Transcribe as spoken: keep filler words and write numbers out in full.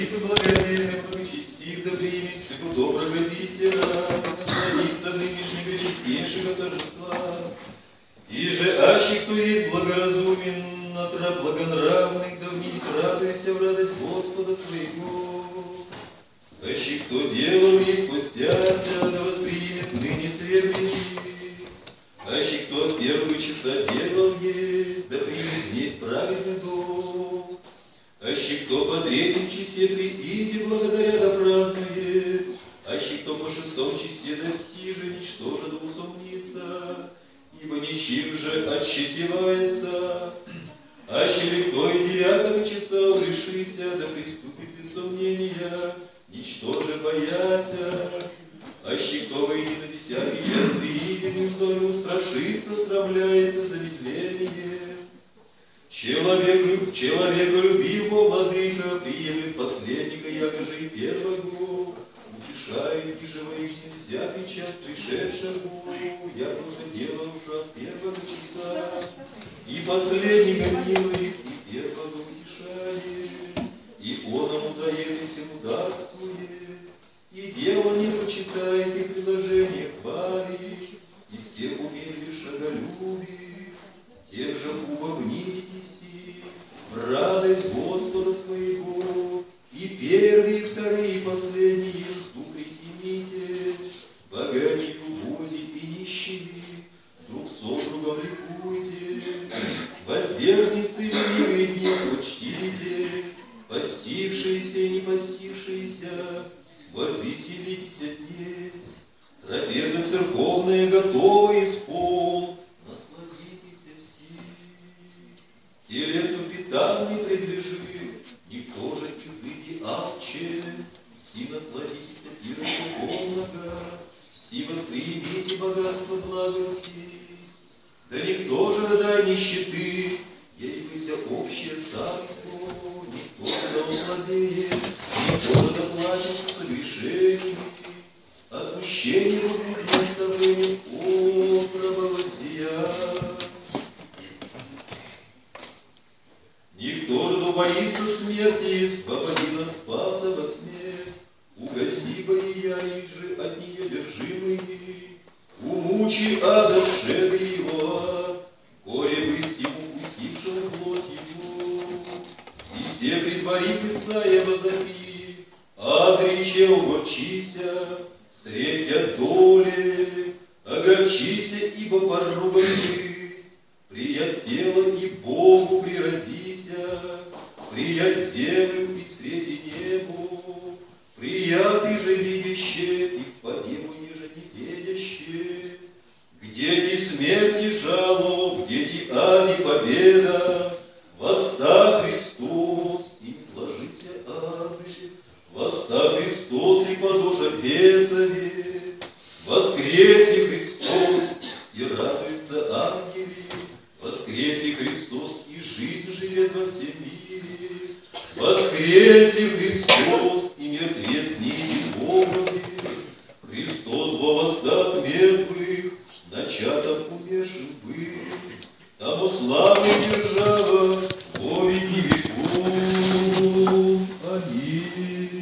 Благочестив и благоверный, благочестив да примет всего доброго бисера, насладиться нынешнего честнейшего торжества. И же, аще кто есть благоразумен, от раб благонравных, да вник радуйся в радость Господа своего. Аще кто делал есть пустяся, да воспримет ныне сребреник. Аще кто от первого часа делал есть, да примет весь праведный долг. Аще кто по третьем часе прииде благодаря да празднует, аще кто по шестом часе достиже, ничтоже да усомнится, ибо ничем же отщетевается. Аще ли кто и девятого часа решися, да приступит без сомнения, ничтоже бояся. Аще кто выйдет на десятый час прииде, никто не устрашится, срамляется замедление. Человек, человеколюбивого владыка приемлет последника, якоже и первого, утешает и же воистину взятый час пришедшему, як уже делал уже от первого часа, и последнего милует, и первого утешает, и он ему дает, и всему дарствует, и дело не почитает, и предложение хвалит, из тех умели шаголюбить, тех же убогнитесь в радость Господа своего, и первые, и вторые, и последние ступы имите, богатые, убози и нищие, друг со другом ликуйте, воздержницы и ленивые дни почтите, постившиеся и не постившиеся, возвеселитесь днесь, трапеза церковная готова испол, насладитесь все. Телецу питание приближи, никто же изыди алче, си насладитесь пиром церковного, си воспримите богатство благости, да никто же родай нищеты, ей выся общее царство, никто же да ослабеет, никто же да плачет согрешений, отпущение будет наставлением окробого сия. Никто же да боится смерти, свободи нас спаса во смерть, угаси боя их же от нее держимые, умучи ада шеды его, горе быть ему укусившего плоть его, и все предвари Исаия возопи, отрече угорчися, средь от доли, огорчися, ибо порубан есть, приять тело и Богу приразися, приять землю и среди небу, приятый же видяще и в погибу ниже не видяще, где ти смерти жало, где ти ади победа, восста Христос и не сложися ады, восста Христос и подожа бесове, воскресе Христос и радуется ангели, воскресе Христос и жизнь живет во всем мире, воскресе Христос и мертвец не идет Богове, Христос во восстат мертвых, начатом умершим быть, тому славу держава во веки веков. Аминь.